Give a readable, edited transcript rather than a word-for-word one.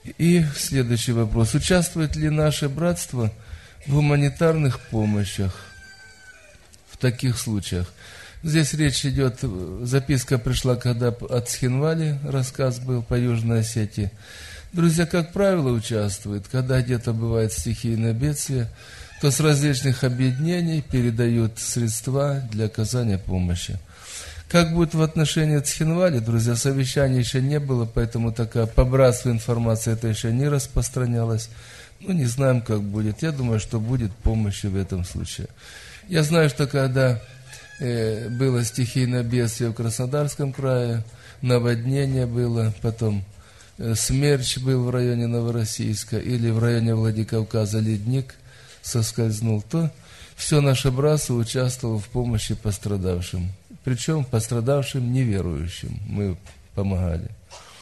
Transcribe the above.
И следующий вопрос. Участвует ли наше братство в гуманитарных помощях в таких случаях? Здесь речь идет, записка пришла, когда от Цхинвали рассказ был по Южной Осетии. Друзья, как правило, участвуют, когда где-то бывает стихийное бедствие, то с различных объединений передают средства для оказания помощи. Как будет в отношении Цхинвали, друзья, совещания еще не было, поэтому такая по братству информация это еще не распространялась. Ну, не знаем, как будет. Я думаю, что будет помощь в этом случае. Я знаю, что когда было стихийное бедствие в Краснодарском крае, наводнение было, потом смерч был в районе Новороссийска или в районе Владикавказа ледник соскользнул, то все наше братство участвовало в помощи пострадавшим. Причем пострадавшим неверующим мы помогали.